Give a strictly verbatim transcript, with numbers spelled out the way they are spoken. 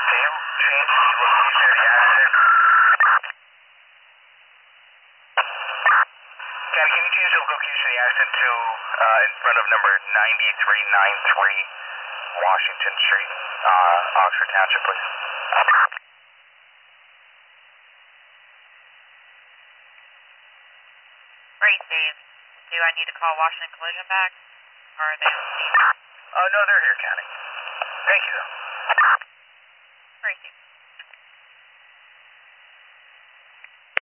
Can you change the location of the accident? Ken, can you change the location of the accident to uh, in front of number ninety-three ninety-three Washington Street, uh, Oxford Township, please? Great, Dave. Do I need to call Washington Collision back? Or are they on scene? Oh, no, they're here, County. Thank you, though. Great, Dave.